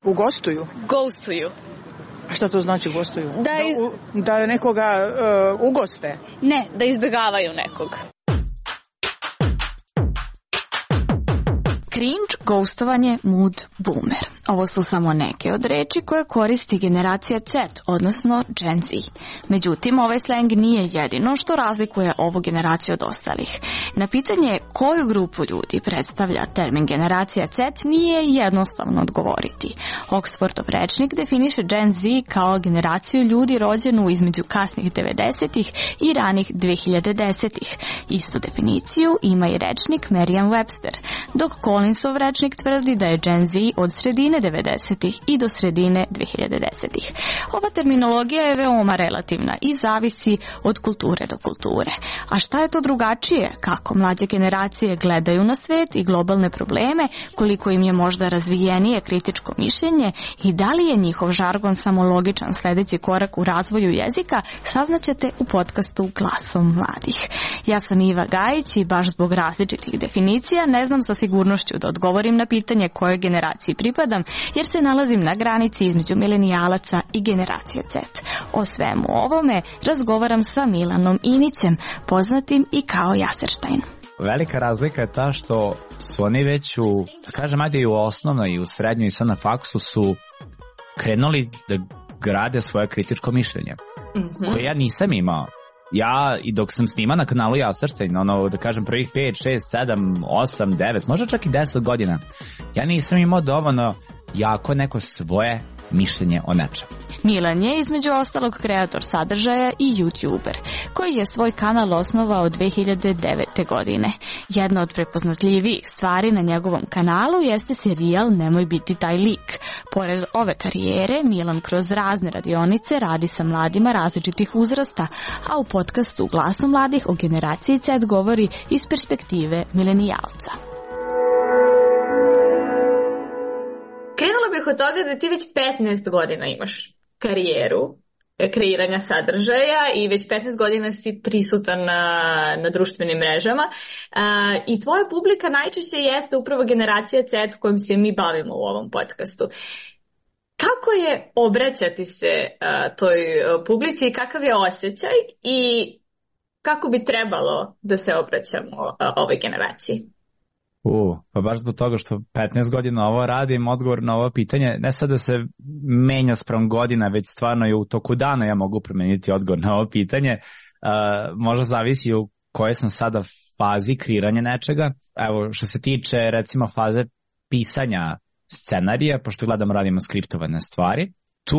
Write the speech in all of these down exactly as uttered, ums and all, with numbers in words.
Ugostuju? Ghostuju. A šta to znači gostuju? Da, iz... da, u, da nekoga uh, ugoste? Ne, da izbjegavaju nekog. Cringe, ghostovanje, mood, boomer. Ovo su samo neke od reči koje koristi generacija Z, odnosno Gen Z. Međutim, ovaj slang nije jedino što razlikuje ovu generaciju od ostalih. Na pitanje koju grupu ljudi predstavlja termin generacija Z nije jednostavno odgovoriti. Oxfordov rečnik definiše Gen Z kao generaciju ljudi rođenu između kasnih devedesetih i ranih dve hiljade desetih. Istu definiciju ima i rečnik Merriam-Webster, dok Collinsov rečnik tvrdi da je Gen Z od sredine devedesetih i do sredine dve hiljade desetih. Ova terminologija je veoma relativna i zavisi od kulture do kulture. A šta je to drugačije? Kako mlađe generacije gledaju na svet i globalne probleme, koliko im je možda razvijenije kritičko mišljenje i da li je njihov žargon samo logičan sljedeći korak u razvoju jezika, saznaćete u podcastu Glasom mladih. Ja sam Iva Gajić i baš zbog različitih definicija ne znam sa sigurnošću da odgovorim na pitanje kojoj generaciji pripadam, jer se nalazim na granici između milenijalaca i generacije Z. O svemu ovome razgovaram sa Milanom Inićem, poznatim i kao Jaserštajn. Velika razlika je ta što su oni već u, da kažem, ajde i u osnovnoj i u srednjoj i sad na faksu su krenuli da grade svoje kritičko mišljenje, mm-hmm. koje ja nisam imao. Ja, i dok sam snima na kanalu Jaserštajn, ono, da kažem, prvih pet, šest, sedam, osam, devet, možda čak i deset godina, ja nisam imao dovoljno jako neko svoje mišljenje o nečem. Milan je između ostalog kreator sadržaja i YouTuber, koji je svoj kanal osnovao dve hiljade devete. godine. Jedna od prepoznatljivijih stvari na njegovom kanalu jeste serijal Nemoj biti taj lik. Pored ove karijere, Milan kroz razne radionice radi sa mladima različitih uzrasta, a u podcastu Glasom mladih o generaciji Z govori iz perspektive milenijalca. Krenula bih od toga da ti već petnaest godina imaš karijeru kreiranja sadržaja i već petnaest godina si prisutan na, na društvenim mrežama a, i tvoja publika najčešće jeste upravo generacija Z kojom se mi bavimo u ovom podcastu. Kako je obraćati se a, toj publici i kakav je osjećaj i kako bi trebalo da se obraćamo a, ovoj generaciji? U, pa baš zbog toga što petnaest godina ovo radim, odgovor na ovo pitanje, ne sad da se menja sprem godina, već stvarno i u toku dana ja mogu promeniti odgovor na ovo pitanje. Uh, možda zavisi u kojoj sam sada fazi kreiranja nečega. Evo, što se tiče recimo faze pisanja scenarija, pošto gledamo radimo skriptovane stvari, tu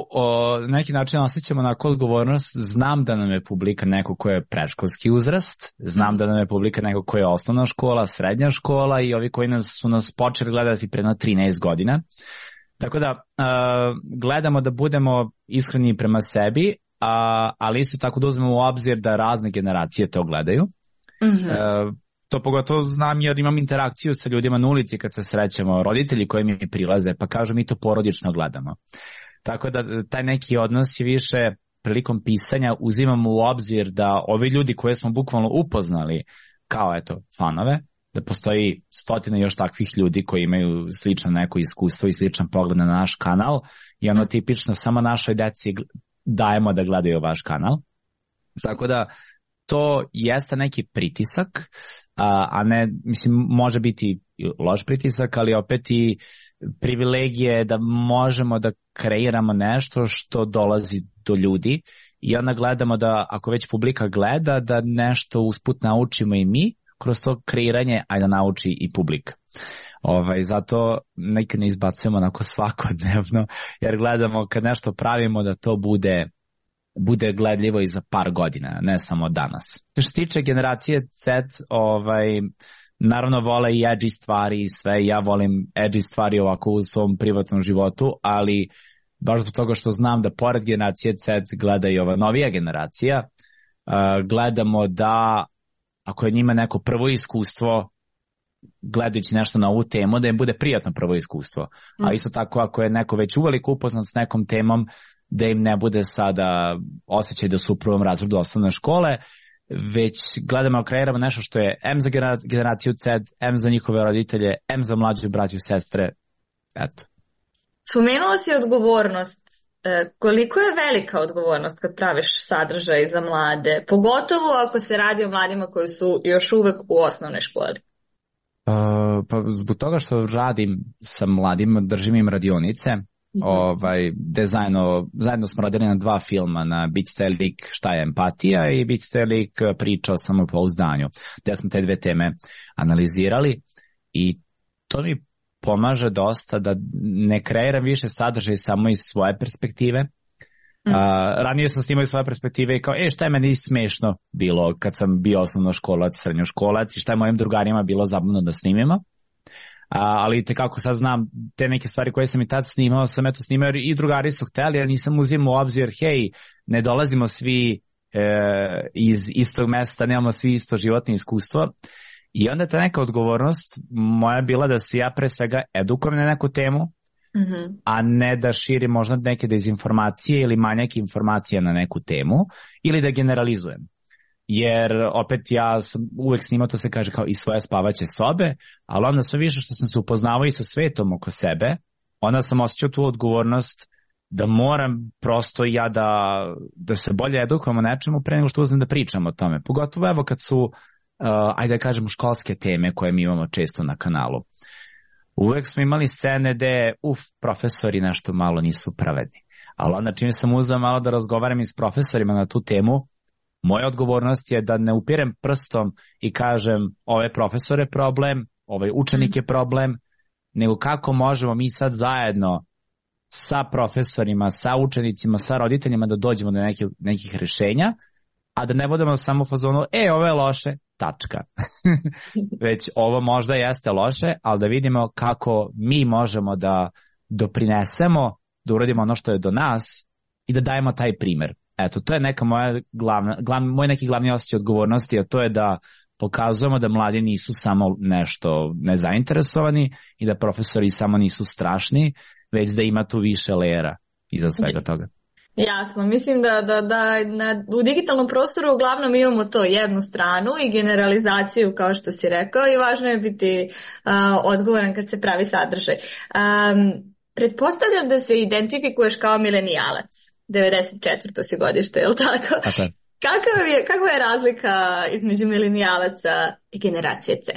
o, na neki način osjećamo onako odgovornost. Znam da nam je publika neko ko je predškolski uzrast, znam da nam je publika neko ko je osnovna škola, srednja škola i ovi koji nas, su nas počeli gledati predno trinaest godina. Tako da uh, gledamo da budemo iskreni prema sebi, uh, ali isto tako da uzmemo u obzir da razne generacije to gledaju. Mm-hmm. Uh, To pogotovo znam jer imam interakciju sa ljudima na ulici kad se srećemo, roditelji koji mi prilaze pa kažu mi to porodično gledamo. Tako da taj neki odnos je više prilikom pisanja uzimamo u obzir da ovi ljudi koje smo bukvalno upoznali kao eto fanove, da postoji stotina još takvih ljudi koji imaju slično neko iskustvo i sličan pogled na naš kanal i ono tipično samo našoj deci dajemo da gledaju vaš kanal. Tako da to jeste neki pritisak, a, a ne, mislim, može biti loš pritisak, ali opet i privilegije da možemo da kreiramo nešto što dolazi do ljudi i onda gledamo da ako već publika gleda da nešto usput naučimo i mi kroz to kreiranje, a da nauči i publika. Ovaj, zato nekad ne izbacujemo onako svakodnevno jer gledamo kad nešto pravimo da to bude bude gledljivo i za par godina, ne samo danas. Što se tiče generacije Z, ovaj, naravno vole i edgy stvari i sve, ja volim edgy stvari ovako u svom privatnom životu, ali baš zbog toga što znam da pored generacije Z gleda i ova novija generacija, uh, gledamo da ako je njima neko prvo iskustvo gledajući nešto na ovu temu, da im bude prijatno prvo iskustvo. Mm. A isto tako ako je neko već uveliko upoznat s nekom temom, da im ne bude sada osjećaj da su u prvom razredu osnovne škole, već gledamo, kreiramo nešto što je em za generaciju Z, em za njihove roditelje, em za mlađu braću i sestre. Eto. Spomenuo si odgovornost. Koliko je velika odgovornost kad praviš sadržaj za mlade, pogotovo ako se radi o mladima koji su još uvek u osnovnoj školi? Uh, pa zbog toga što radim sa mladima, držim im radionice, mm-hmm. ovaj, gde zajedno, zajedno smo radili na dva filma, na Bicite lik šta je empatija i Bicite lik priča o samopouzdanju, gde smo te dve teme analizirali i to mi pomaže dosta da ne kreiram više sadržaj samo iz svoje perspektive. Mm. Uh, ranije sam snimao iz svoje perspektive i kao, e, šta je meni smešno bilo kad sam bio osnovnoškolac, srednjoškolac i šta je mojim drugarima bilo zabavno da snimimo. Uh, ali te kako sad znam, te neke stvari koje sam i tad snimao, sam eto snimao i drugari su hteli, ja nisam uzimao u obzir, hej, ne dolazimo svi e, iz istog mesta, nemamo svi isto životno iskustvo. I onda ta neka odgovornost moja bila da se ja pre svega edukujem na neku temu, mm-hmm. a ne da širim možda neke dezinformacije ili manjak informacija na neku temu ili da generalizujem. Jer opet ja sam uvek snimao, to se kaže kao i svoje spavaće sobe, ali onda sve više što sam se upoznavao i sa svetom oko sebe, onda sam osjećao tu odgovornost da moram prosto ja da, da se bolje edukujem o nečemu pre nego što uzmem da pričam o tome. Pogotovo evo kad su Uh, ajde da kažemo školske teme koje mi imamo često na kanalu. Uvek smo imali scene gde, uf, profesori nešto malo nisu pravedni. Ali onda čim sam uzeo malo da razgovaram i s profesorima na tu temu, moja odgovornost je da ne upirem prstom i kažem ovaj profesor je problem, ovaj učenik je problem, nego kako možemo mi sad zajedno sa profesorima, sa učenicima, sa roditeljima da dođemo do nekih, nekih rešenja, a da ne budemo samo u fazonu, e, ovo je loše, tačka. Već ovo možda jeste loše, ali da vidimo kako mi možemo da doprinesemo, da uradimo ono što je do nas i da dajemo taj primer. Eto, to je neka moja glavna, glavni, moj neki glavni osjećaj odgovornosti, a to je da pokazujemo da mladi nisu samo nešto nezainteresovani i da profesori samo nisu strašni, već da ima tu više lejera iza svega toga. Jasno, mislim da, da, da na, u digitalnom prostoru uglavnom imamo to jednu stranu i generalizaciju kao što si rekao i važno je biti uh, odgovoran kad se pravi sadržaj. Um, pretpostavljam da se identifikuješ kao milenijalac, devedeset četvrto si godište, je li tako? Okay. Kakva je, kakva je razlika između milenijalaca i generacije Z?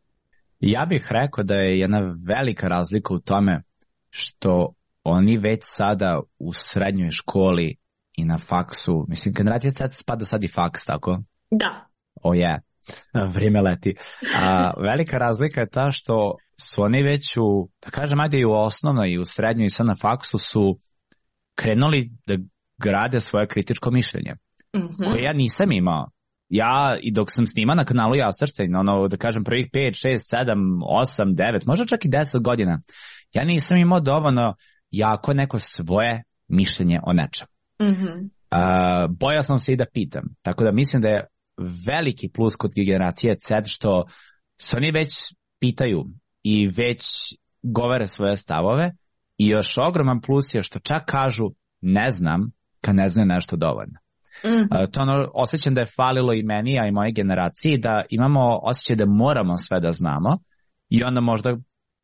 Ja bih rekao da je jedna velika razlika u tome što oni već sada u srednjoj školi i na faksu, mislim, generacija Z spada sad i faks, tako? Da. O je, vrijeme leti. A, velika razlika je ta što su oni već u, da kažem, ajde i u osnovnoj i u srednjoj i sad na faksu su krenuli da grade svoje kritičko mišljenje, mm-hmm. koje ja nisam imao. Ja, i dok sam snima na kanalu Jasrštajn, ono, da kažem, prvih pet, šest, sedam, osam, devet, možda čak i deset godina, ja nisam imao dovoljno jako neko svoje mišljenje o nečem. Mm-hmm. Uh, bojao sam se i da pitam. Tako da mislim da je veliki plus kod generacije Z što se oni već pitaju i već govore svoje stavove i još ogroman plus je što čak kažu ne znam kad ne znaju nešto dovoljno. Mm. Uh, to ono, osjećam da je falilo i meni, a i moje generaciji, da imamo osjećaj da moramo sve da znamo i onda možda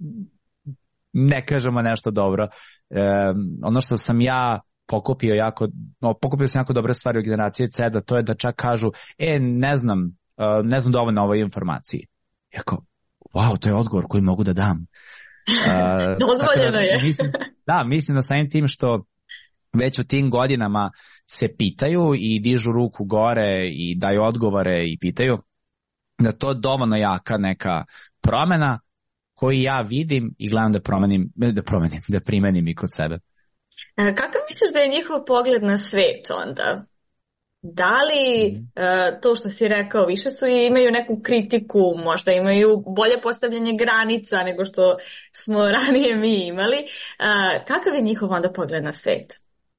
ne kažemo nešto dobro. E, ono što sam ja pokupio jako, no, pokupio sam jako dobre stvari u generaciji Z, da to je da čak kažu, e, ne znam, uh, ne znam dovoljno o ovoj informaciji. Jako, wow, to je odgovor koji mogu da dam. Uh, Dozvoljeno da, je. Mislim, da, mislim da samim tim što već u tim godinama se pitaju i dižu ruku gore i daju odgovore i pitaju, da to dovoljno jaka neka promena koji ja vidim i gledam da promenim, da promenim, da primenim i kod sebe. Kakav misliš da je njihov pogled na svet onda? Da li mm. uh, to što si rekao, više su i imaju neku kritiku, možda imaju bolje postavljanje granica nego što smo ranije mi imali. Uh, kakav je njihov onda pogled na svet?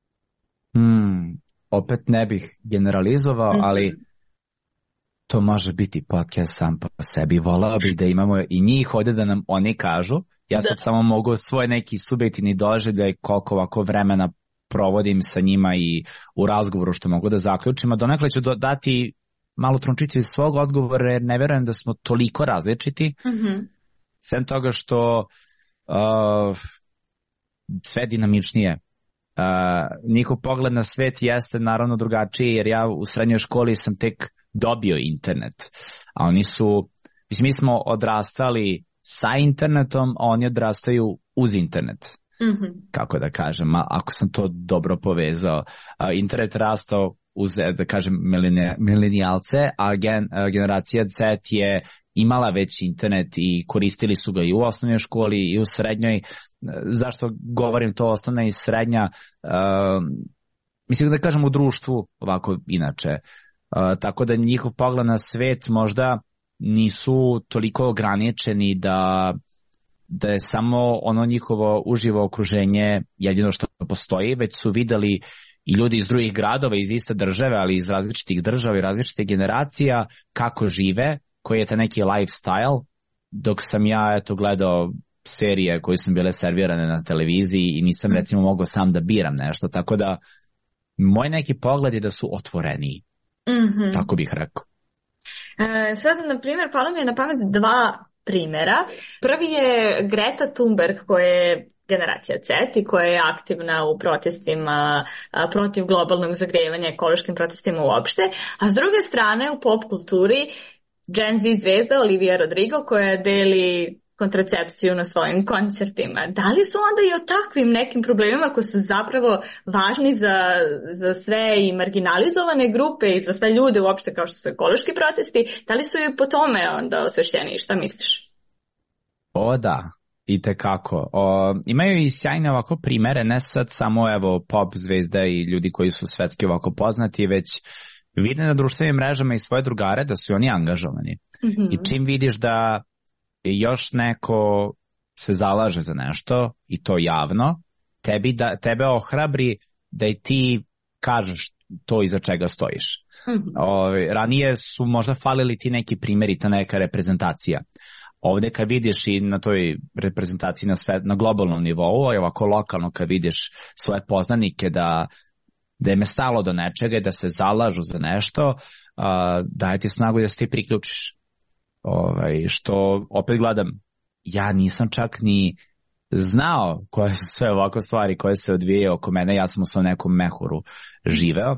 Mm, opet ne bih generalizovao, mm-hmm. ali to može biti podcast sam po sebi. Volao bih da imamo i njih ovdje da nam oni kažu. Ja sad da. samo mogu svoj neki subjektivni doživljaj koliko ovako vremena provodim sa njima i u razgovoru što mogu da zaključim. A donekle ću dati malo trunčicu iz svog odgovora jer ne vjerujem da smo toliko različiti. Mm-hmm. Sem toga što uh, sve dinamičnije. Uh, njihov pogled na svet jeste naravno drugačiji, jer ja u srednjoj školi sam tek dobio internet, a oni su, mislim, mi smo odrastali sa internetom, a oni odrastaju uz internet. Mm-hmm. Kako da kažem, ako sam to dobro povezao. Uh, internet rastao uz, da kažem, milenijalce, a gen, uh, generacija Z je imala već internet i koristili su ga i u osnovnoj školi i u srednjoj. Zašto govorim to osnovna i srednja? Uh, mislim da kažem u društvu ovako inače. Uh, tako da njihov pogled na svet možda nisu toliko ograničeni da, da je samo ono njihovo uživo okruženje jedino što postoji, već su videli i ljudi iz drugih gradova, iz iste države, ali iz različitih država i različitih generacija, kako žive, koji je ta neki lifestyle, dok sam ja eto gledao serije koje su bile servirane na televiziji i nisam recimo mogao sam da biram nešto, tako da moj neki pogled je da su otvoreniji, mm-hmm. tako bih rekao. E, sad, na primjer, palo mi je na pamet dva primjera. Prvi je Greta Thunberg, koja je generacija Z i koja je aktivna u protestima a, protiv globalnog zagrevanja, ekološkim protestima uopšte, a s druge strane u pop kulturi Gen Z zvezda Olivia Rodrigo koja deli kontracepciju na svojim koncertima. Da li su onda i o takvim nekim problemima koji su zapravo važni za, za sve i marginalizovane grupe i za sve ljude uopšte kao što su ekološki protesti, da li su i po tome onda osvešćeni? Šta misliš? O da, i tekako. O, imaju i sjajne ovako primere, ne sad samo evo pop zvezda i ljudi koji su svetski ovako poznati, već vide na društvenim mrežama i svoje drugare da su oni angažovani. Mm-hmm. I čim vidiš da još neko se zalaže za nešto i to javno, tebi da, tebe ohrabri da i ti kažeš to iza čega stojiš. Mm-hmm. O, ranije su možda falili ti neki primjeri, ta neka reprezentacija. Ovdje kad vidiš i na toj reprezentaciji na, sve, na globalnom nivou, a ovako lokalno kad vidiš svoje poznanike da da im je stalo do nečega i da se zalažu za nešto, uh, daje ti snagu da se ti priključiš. Ovaj, što opet gledam, ja nisam čak ni znao koje su sve ovako stvari koje se odvijaju oko mene, ja sam u svom nekom mehuru živeo,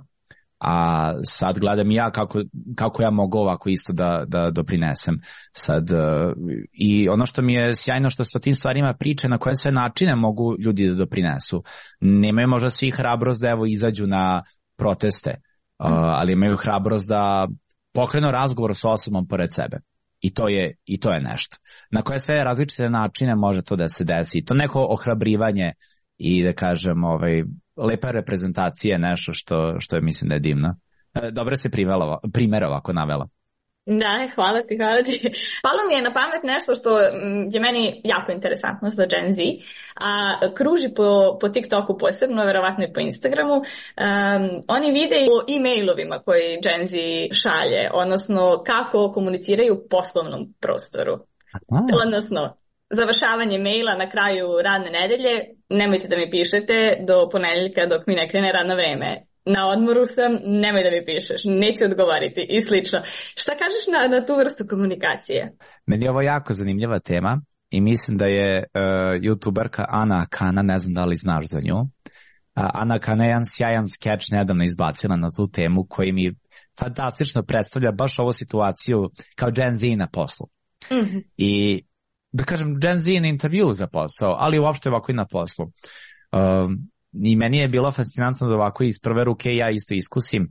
a sad gledam ja kako, kako ja mogu ovako isto da, da doprinesem. Sad, uh, i ono što mi je sjajno što se o tim stvarima priče, na koje sve načine mogu ljudi da doprinesu. Nemaju možda svi hrabrost da evo izađu na proteste, uh, ali imaju hrabrost da pokrenu razgovor sa osobom pored sebe. I to je, i to je nešto. Na koje sve različite načine može to da se desi. To neko ohrabrivanje i da kažem ovaj, lepa reprezentacija je nešto što, što je mislim da je divno. Dobro se primjer ovako navela. Da, hvala ti, hvala ti. Palo mi je na pamet nešto što je meni jako interesantno za Gen Z, a kruži po, po TikToku posebno, verovatno i po Instagramu. Um, oni vide o e-mailovima koji Gen Z šalje, odnosno kako komuniciraju u poslovnom prostoru. Aha. Odnosno, završavanje maila na kraju radne nedelje, nemojte da mi pišete do ponedeljka dok mi ne krene radno vreme. Na odmoru sam, nemoj da mi pišeš, neću odgovoriti i slično. Šta kažeš na, na tu vrstu komunikacije? Meni je ovo jako zanimljiva tema i mislim da je uh, youtuberka Ana Kana, ne znam da li znaš za nju. Uh, Ana Kana je jedan sjajan skeč nedavno izbacila na tu temu koji mi fantastično predstavlja baš ovu situaciju kao Gen Z na poslu. Mm-hmm. I da kažem Gen Z na intervju za posao, ali uopšte ovako i na poslu. Um, I meni je bilo fascinantno da ovako iz prve ruke ja isto iskusim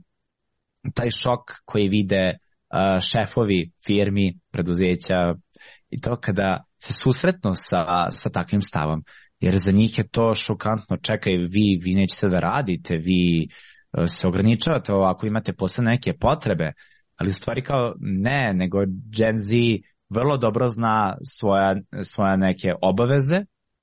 taj šok koji vide uh, šefovi firmi, preduzeća i to kada se susretnu sa, sa takvim stavom. Jer za njih je to šokantno. Čekaj, vi, vi nećete da radite, vi uh, se ograničavate ovako, imate posle neke potrebe, ali stvari kao ne, nego Gen Z vrlo dobro zna svoja, svoja neke obaveze,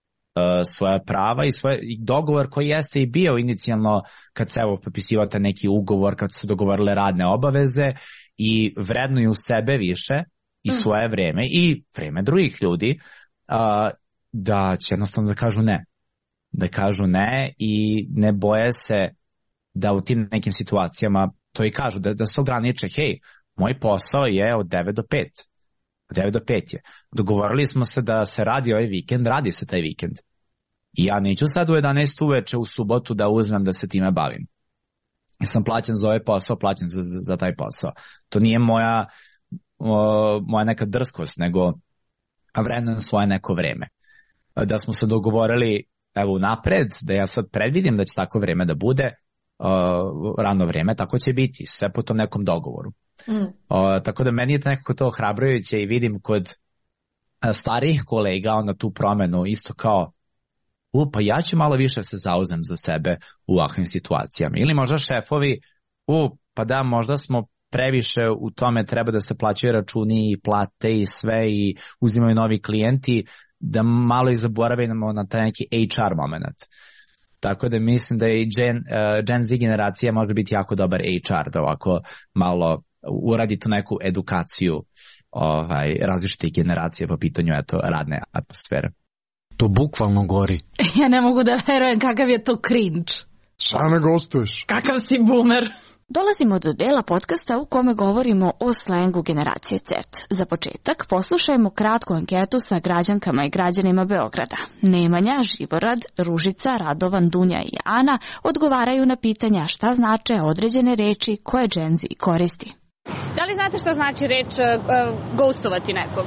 svoja prava i svoj i dogovor koji jeste i bio inicijalno kad se evo potpisivao taj neki ugovor, kad su dogovorile radne obaveze i vrednuju sebe više i svoje vreme i vreme drugih ljudi, uh, da će jednostavno da kažu ne. Da kažu ne i ne boje se da u tim nekim situacijama to i kažu, da, da se ograniče, hej, moj posao je od devet do pet. Od devet do pet je. Dogovorili smo se da se radi ovaj vikend, radi se taj vikend. I ja neću sad u jedanaest uveče u subotu da uzmem da se time bavim. Ja sam plaćen za ovaj posao, plaćen za, za, za taj posao. To nije moja, o, moja neka drskost, nego vrednujem svoje neko vreme. Da smo se dogovorili evo napred, da ja sad predvidim da će tako vreme da bude, o, rano vreme, tako će biti, sve po tom nekom dogovoru. Mm. O, tako da meni je nekako to ohrabrujuće i vidim kod starijih kolega onda tu promenu isto kao u, pa ja ću malo više se zauzem za sebe u ovakvim situacijama. Ili možda šefovi, u, pa da, možda smo previše u tome, treba da se plaćaju računi i plate i sve i uzimaju novi klijenti, da malo i zaboravimo na taj neki H R moment. Tako da mislim da i Gen, uh, Gen Z generacija može biti jako dobar H R, da ovako malo uradi tu neku edukaciju ovaj, različitih generacija po pitanju eto, radne atmosfere. To bukvalno gori. Ja ne mogu da verujem kakav je to cringe. Šta ne gostuješ? Kakav si boomer? Dolazimo do dela podcasta u kome govorimo o slengu generacije Z. Za početak poslušajmo kratku anketu sa građankama i građanima Beograda. Nemanja, Živorad, Ružica, Radovan, Dunja i Ana odgovaraju na pitanja šta znače određene reči koje Gen Z koristi. Da li znate šta znači reč uh, ghostovati nekog?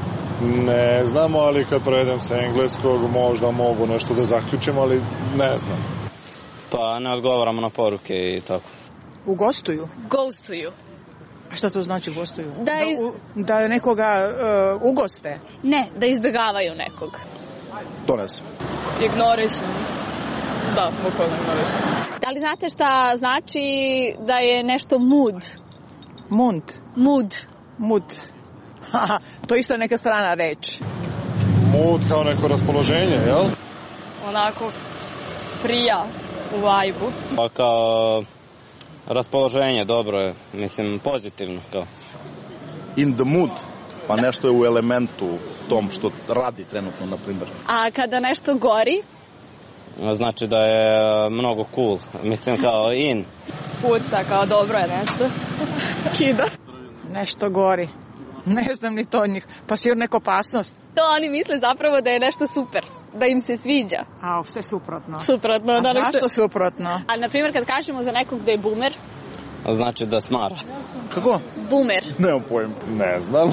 Ne znamo, ali kad prevedem sa engleskog možda mogu nešto da zaključim, ali ne znam. Pa ne odgovaramo na poruke i tako. U gostuju? Ghostuju. A šta to znači gostuju? Da, iz... da, da nekoga uh, ugoste? Ne, da izbjegavaju nekog. To ne znam. Ignorišu. Da, bukvalno ignorišu. Da li znate šta znači da je nešto mood? Mund? Mood. Mood. To je isto neka strana reč. Mood kao neko raspoloženje, jel? Onako prija u vibe-u. Pa kao raspoloženje, dobro je, mislim pozitivno kao. In the mood, pa nešto je u elementu tom što radi trenutno, na primjer. A kada nešto gori? Znači da je mnogo cool, mislim kao in. Puca, kao dobro je nešto. Kida. Nešto gori. Ne znam ni to od njih. Pa sigurno neka opasnost. To oni misle zapravo da je nešto super. Da im se sviđa. A, sve suprotno. Suprotno. A da zašto nešto... suprotno? Ali, na primjer, kad kažemo za nekog da je boomer... Znači da smara. Kako? Boomer. Nemam pojem. Ne znam.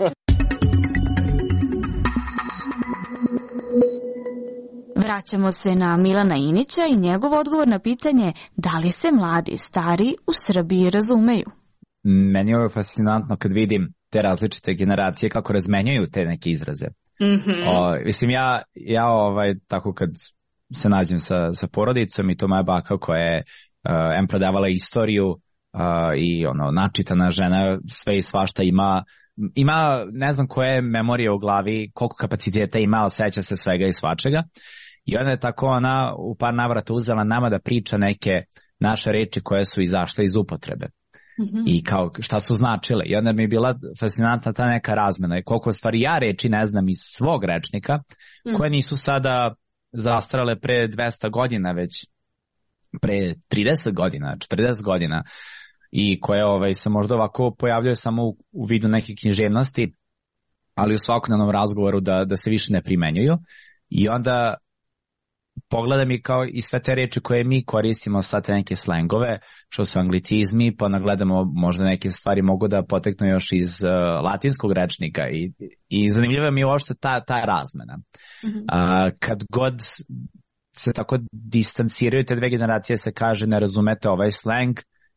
Vraćamo se na Milana Inića i njegov odgovor na pitanje da li se mladi i stari u Srbiji razumeju. Meni je fascinantno kad vidim te različite generacije kako razmenjaju te neke izraze. Mm-hmm. O, mislim, ja, ja ovaj, tako kad se nađem sa, sa porodicom i to moja baka koja je uh, em prodavala istoriju uh, i ono, načitana žena, sve i svašta ima, ima ne znam koje memorije u glavi, koliko kapaciteta ima, ali seća se svega i svačega. I onda je tako ona u par navrata uzela nama da priča neke naše reči koje su izašle iz upotrebe. Mm-hmm. I kao šta su značile. I onda mi je bila fascinantna ta neka razmena i koliko stvari ja reči ne znam iz svog rečnika, mm. koje nisu sada zastarale pre dvesta godina, već pre trideset godina, četrdeset godina i koje ovaj, se možda ovako pojavljaju samo u, u vidu neke književnosti, ali u svakodnevnom razgovoru da, da se više ne primenjuju. I onda pogledam i kao i sve te reči koje mi koristimo, sad te neke slengove, što su anglicizmi, pa nagledamo možda neke stvari mogu da poteknu još iz uh, latinskog rečnika i, i zanimljiva mi je uopšte ta, ta razmena. Mm-hmm. Uh, kad god se tako distanciraju te dve generacije, se kaže ne razumete ovaj sleng,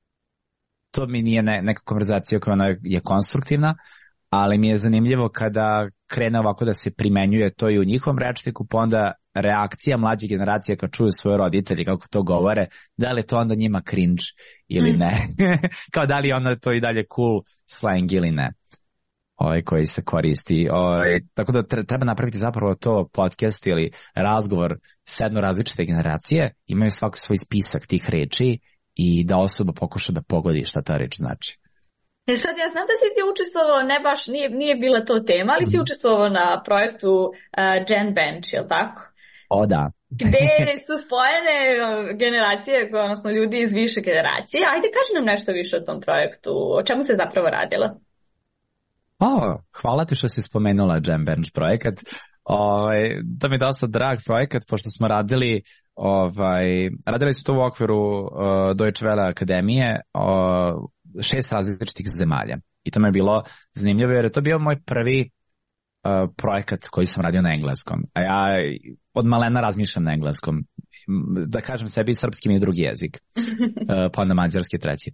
to mi nije ne, neka konverzacija koja ona je konstruktivna, ali mi je zanimljivo kada krene ovako da se primenjuje to i u njihovom rečniku, pa onda reakcija mlađe generacije kad čuju svoje roditelji kako to govore, da li je to onda njima cringe ili ne. Kao da li je onda to i dalje cool slang ili ne. Ovaj koji se koristi. Ovaj, tako da treba napraviti zapravo to podcast ili razgovor sedno različite generacije, imaju svako svoj spisak tih reči i da osoba pokuša da pogodi šta ta reč znači. E sad, ja znam da si ti učestvovao, ne baš, nije, nije bila to tema, ali si učestvovao na projektu uh, Gen Bench, je li tako? O, da. Gde su spojene generacije, odnosno ljudi iz više generacije. Ajde, kaži nam nešto više o tom projektu, o čemu se zapravo radilo? O, hvala ti što si spomenula Gen Bench projekat. Ovaj, to mi je dosta drag projekat, pošto smo radili, ovaj, radili smo to u okviru uh, Deutsche Welle akademije, uh, šest različitih zemalja. I to mi je bilo zanimljivo, jer je to bio moj prvi uh, projekat koji sam radio na engleskom. A ja od malena razmišljam na engleskom. Da kažem sebi, srpski mi je drugi jezik. Uh, pa onda mađarski treći.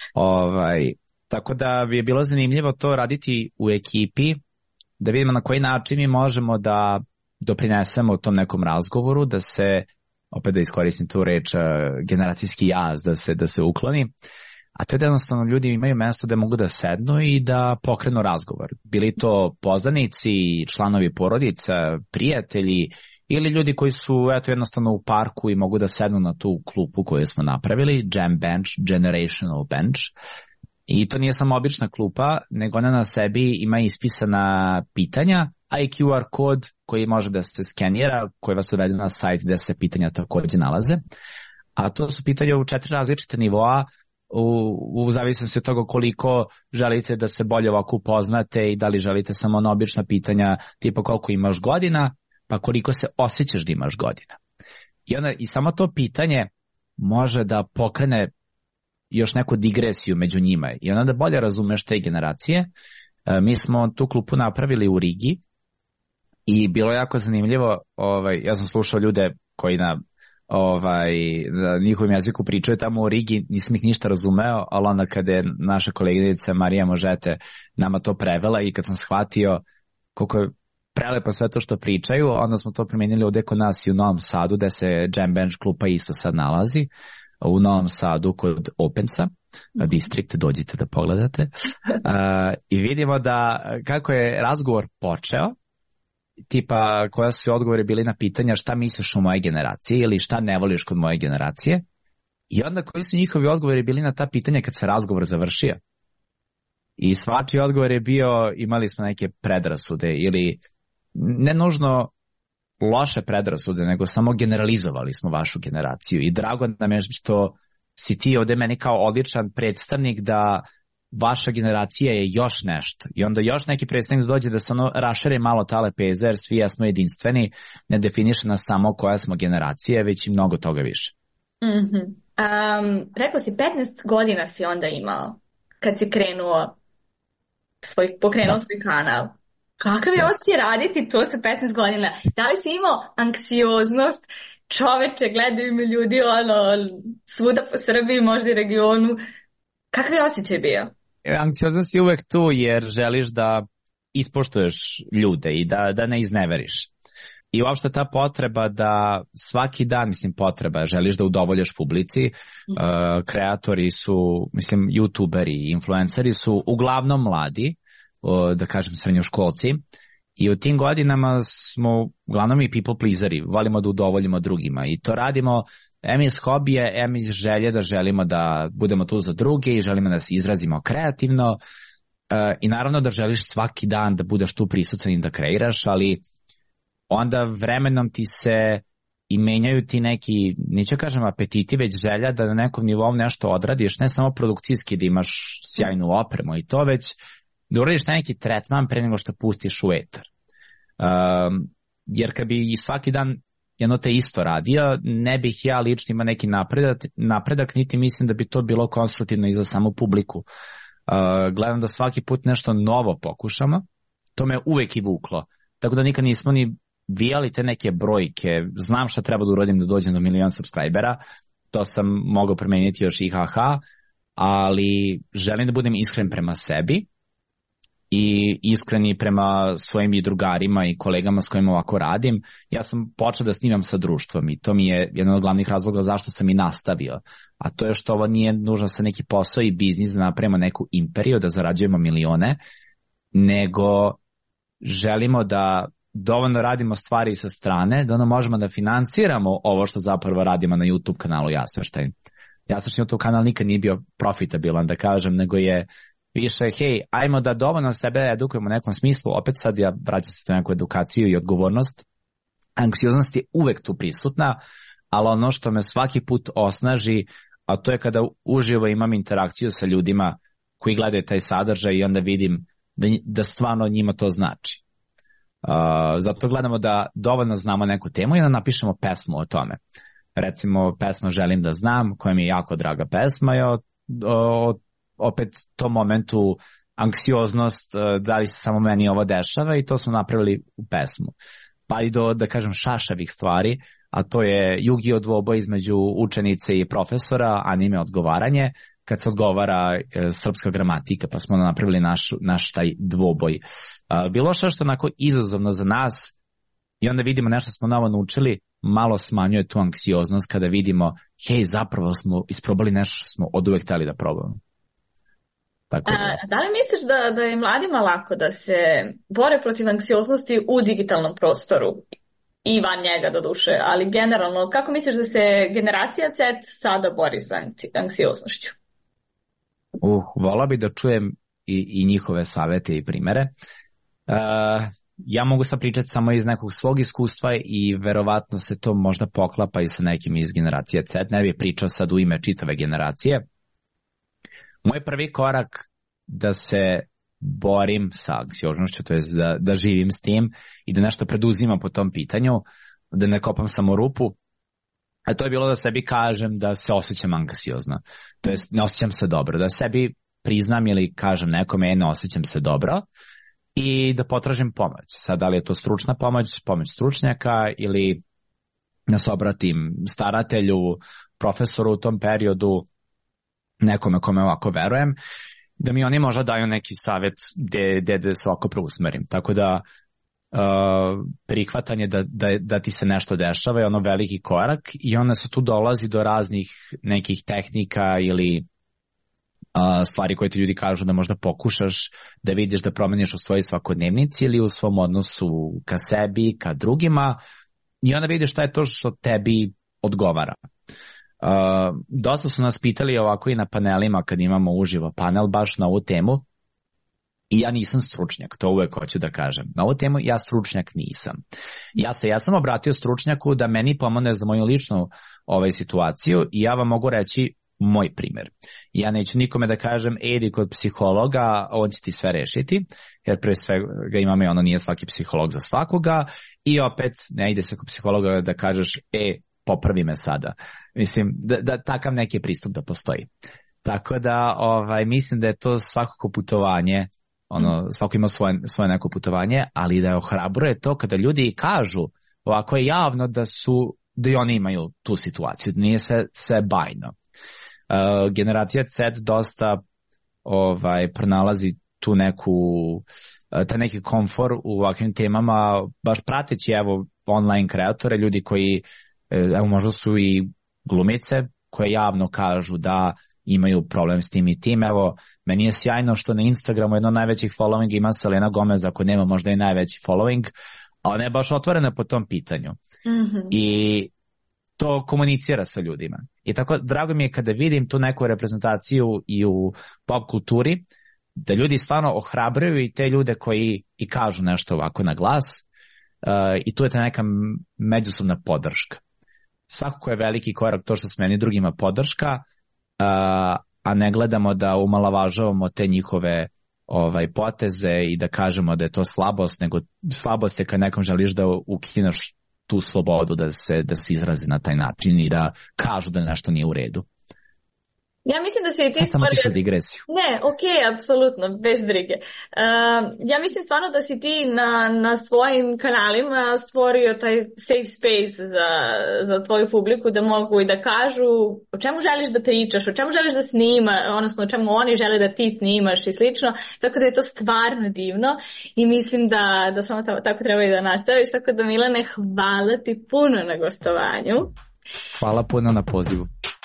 Ovaj, tako da bi je bilo zanimljivo to raditi u ekipi, da vidimo na koji način mi možemo da doprinesemo tom nekom razgovoru, da se, opet da iskoristim tu reč, generacijski jaz, da se, da se ukloni. A to je da jednostavno ljudi imaju mesto da mogu da sednu i da pokrenu razgovor. Bili to poznanici, članovi porodica, prijatelji ili ljudi koji su eto, jednostavno u parku i mogu da sednu na tu klupu koju smo napravili, Jam Bench, Generational Bench. I to nije samo obična klupa, nego ona na sebi ima ispisana pitanja, a i Q R kod koji može da se skenira, koji vas uvede na sajt gde se pitanja takođe nalaze. A to su pitanja u četiri različite nivoa, u, u zavisnosti od toga koliko želite da se bolje ovako upoznate i da li želite samo ona obična pitanja tipa koliko imaš godina, pa koliko se osjećaš da imaš godina. I, onda, i samo to pitanje može da pokrene još neku digresiju među njima i onda da bolje razumeš te generacije. E, mi smo tu klupu napravili u Rigi i bilo je jako zanimljivo, ovaj, ja sam slušao ljude koji na, ovaj, na njihovom jeziku pričaju tamo u Rigi, nisam ih ništa razumeo, ali onda kada je naša koleginica Marija Možete nama to prevela i kad sam shvatio koliko je prelepo sve to što pričaju, onda smo to primenili ovde kod nas i u Novom Sadu, gde se Jam Bench klupa isto sad nalazi, u Novom Sadu kod Opensa, distrikt, dođite da pogledate. Uh, I vidimo da kako je razgovor počeo, tipa koja su odgovori bili na pitanja šta misliš o moje generacije ili šta ne voliš kod moje generacije, i onda koji su njihovi odgovori bili na ta pitanja kad se razgovor završio. I svačiji odgovor je bio, imali smo neke predrasude ili ne nužno loše predrasude, nego samo generalizovali smo vašu generaciju i drago nam je što si ti ovde meni kao odličan predstavnik da vaša generacija je još nešto i onda još neki predstavnik dođe da se ono rašere malo ta lepeza jer svi jesmo jedinstveni, ne definiše nas samo koja smo generacija, već i mnogo toga više. Mm-hmm. Um, rekao si petnaest godina si onda imao kad si krenuo svoj, pokrenuo da. svoj kanal. Kakav je osjećaj raditi to sa petnaest godina? Da li si imao anksioznost? Čoveče, gledaju me ljudi ono, svuda po Srbiji, možda i regionu. Kakav je osjećaj bio? Anksioznost je uvek tu jer želiš da ispoštuješ ljude i da, da ne izneveriš. I uopšte ta potreba da svaki dan, mislim potreba, želiš da udovoljaš publici, mm. uh, kreatori su, mislim, youtuberi i influenceri su uglavnom mladi, da kažem srednjoškolci, i u tim godinama smo uglavnom i people pleaseri, volimo da udovoljimo drugima i to radimo em iz hobije, em iz želje da želimo da budemo tu za druge i želimo da se izrazimo kreativno i naravno da želiš svaki dan da budeš tu prisutan i da kreiraš, ali onda vremenom ti se i menjaju ti neki, neću kažem apetiti, već želja da na nekom nivou nešto odradiš, ne samo produkcijski da imaš sjajnu opremu i to, već da uradiš neki tretman pre nego što pustiš u etar. Um, jer kad bi svaki dan jedno te isto radio, ne bih ja lično imao neki napredak, napredak, niti mislim da bi to bilo konstruktivno i za samu publiku. Uh, gledam da svaki put nešto novo pokušamo, to me uvek i vuklo. Tako da nikad nismo ni vijali te neke brojke, znam šta treba da uradim da dođem do milion subscribera, to sam mogao promeniti još i haha, ali želim da budem iskren prema sebi i iskreni prema svojim i drugarima i kolegama s kojima ovako radim. Ja sam počeo da snimam sa društvom i to mi je jedan od glavnih razloga zašto sam i nastavio. A to je što ovo nije nužno sa neki posao i biznis da napravimo neku imperiju, da zarađujemo milione, nego želimo da dovoljno radimo stvari sa strane, da ono možemo da finansiramo ovo što zapravo radimo na YouTube kanalu Jasrštajn. Jasrštajn YouTube kanal nikad nije bio profitabilan, da kažem, nego je više, hej, ajmo da dovoljno sebe edukujemo u nekom smislu, opet sad ja vraćam se to neku edukaciju i odgovornost. Anksioznost je uvek tu prisutna, ali ono što me svaki put osnaži, a to je kada uživo imam interakciju sa ljudima koji gledaju taj sadržaj i onda vidim da, da stvarno njima to znači. Uh, zato gledamo da dovoljno znamo neku temu i da napišemo pesmu o tome. Recimo, pesma Želim da znam, koja mi je jako draga pesma, je o, o, opet tom momentu anksioznost, da li se samo meni ovo dešava, i to smo napravili u pesmu. Pa i do, da kažem, šašavih stvari, a to je Yu-Gi-Oh dvoboj između učenice i profesora, anime odgovaranje, kad se odgovara e, srpska gramatika, pa smo napravili naš, naš taj dvoboj. A, bilo što što onako izazovno za nas, i onda vidimo nešto smo novo naučili, malo smanjuje tu anksioznost kada vidimo, hej, zapravo smo isprobali nešto što smo od uvek hteli da probamo. Tako da. A, da li misliš da, da je mladima lako da se bore protiv anksioznosti u digitalnom prostoru i van njega do duše, ali generalno, kako misliš da se generacija Z sada bori sa anksioznošću? Uh, volao bi da čujem i, i njihove savete i primere. Uh, ja mogu sad pričati samo iz nekog svog iskustva i verovatno se to možda poklapa i sa nekim iz generacije Z. Ne bih pričao sad u ime čitave generacije. Moj prvi korak da se borim sa anksioznošću, to je da, da živim s tim i da nešto preduzimam po tom pitanju, da ne kopam samo rupu, a to je bilo da sebi kažem da se osjećam anksiozno, to je ne osjećam se dobro, da sebi priznam ili kažem nekome ne osjećam se dobro i da potražim pomoć. Sad, da li je to stručna pomoć, pomoć stručnjaka ili da se obratim staratelju, profesoru u tom periodu, nekome kome ovako verujem, da mi oni možda daju neki savjet gde, gde da se ovako preusmerim. Tako da uh, prihvatanje da, da, da ti se nešto dešava je ono veliki korak i onda se tu dolazi do raznih nekih tehnika ili uh, stvari koje ti ljudi kažu da možda pokušaš da vidiš da promeniš u svojoj svakodnevnici ili u svom odnosu ka sebi, ka drugima, i onda vidiš šta je to što tebi odgovara. Uh, dosta su nas pitali ovako i na panelima kad imamo uživo panel baš na ovu temu, i ja nisam stručnjak, to uvek hoću da kažem. Na ovu temu ja stručnjak nisam. Ja se ja sam obratio stručnjaku da meni pomogne za moju ličnu ovaj, situaciju, i ja vam mogu reći moj primjer. Ja neću nikome da kažem idi kod psihologa, on će ti sve rešiti, jer pre svega imamo i ono, nije svaki psiholog za svakoga, i opet ne ide se kod psihologa da kažeš e, popravi me sada. Mislim da, da takav neki pristup da postoji. Tako da ovaj, mislim da je to svakako putovanje, ono, svako ima svoje, svoje neko putovanje, ali da je ohrabruje to kada ljudi kažu ovako je javno da su, da i oni imaju tu situaciju, da nije sve, sve bajno. Uh, generacija Z dosta ovaj, pronalazi tu neku, uh, ta neki komfor u ovakvim temama, baš prateći evo online kreatore, ljudi koji evo možda su i glumice koje javno kažu da imaju problem s tim i tim. Evo, meni je sjajno što na Instagramu jedno od najvećih following ima Selena Gomez, ako nema možda i najveći following, a ona je baš otvorena po tom pitanju. Mm-hmm. I to komunicira sa ljudima. I tako drago mi je kada vidim tu neku reprezentaciju i u pop kulturi, da ljudi stvarno ohrabruju i te ljude koji i kažu nešto ovako na glas, uh, i tu je ta neka međusobna podrška. Svakako je veliki korak to što smo meni drugima podrška, uh, a ne gledamo da umalavažavamo te njihove ovaj, poteze i da kažemo da je to slabost, nego slabost je kad nekom želiš da ukineš tu slobodu da se, da se izrazi na taj način i da kažu da nešto nije u redu. Ja mislim da se i ti Sad samo stvari... tišu digresiju. Ne, ok, apsolutno, bez brige. Uh, ja mislim stvarno da si ti na, na svojim kanalima stvorio taj safe space za, za tvoju publiku, da mogu i da kažu o čemu želiš da pričaš, o čemu želiš da snima, odnosno o čemu oni žele da ti snimaš i slično, tako da je to stvarno divno i mislim da, da samo tako treba i da nastaviš, tako da Milane, hvala ti puno na gostovanju. Hvala puno na pozivu.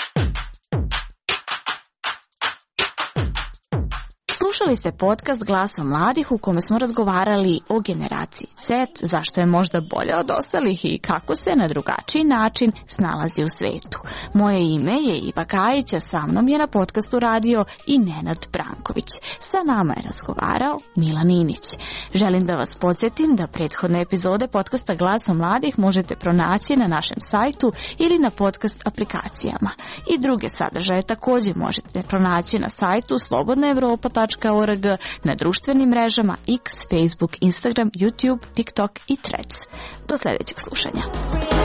Slušali ste podcast Glaso mladih u kome smo razgovarali o generaciji Z, zašto je možda bolja od ostalih i kako se na drugačiji način snalazi u svetu. Moje ime je Iva Kajić, a sa mnom je na podcastu radio i Nenad Branković. Sa nama je razgovarao Milan Inić. Želim da vas podsjetim da prethodne epizode podcasta Glasa mladih možete pronaći na našem sajtu ili na podcast aplikacijama. I druge sadržaje također možete pronaći na sajtu slobodna evropa tačka org, na društvenim mrežama X, Facebook, Instagram, YouTube, TikTok i Threads. Do sljedećeg slušanja.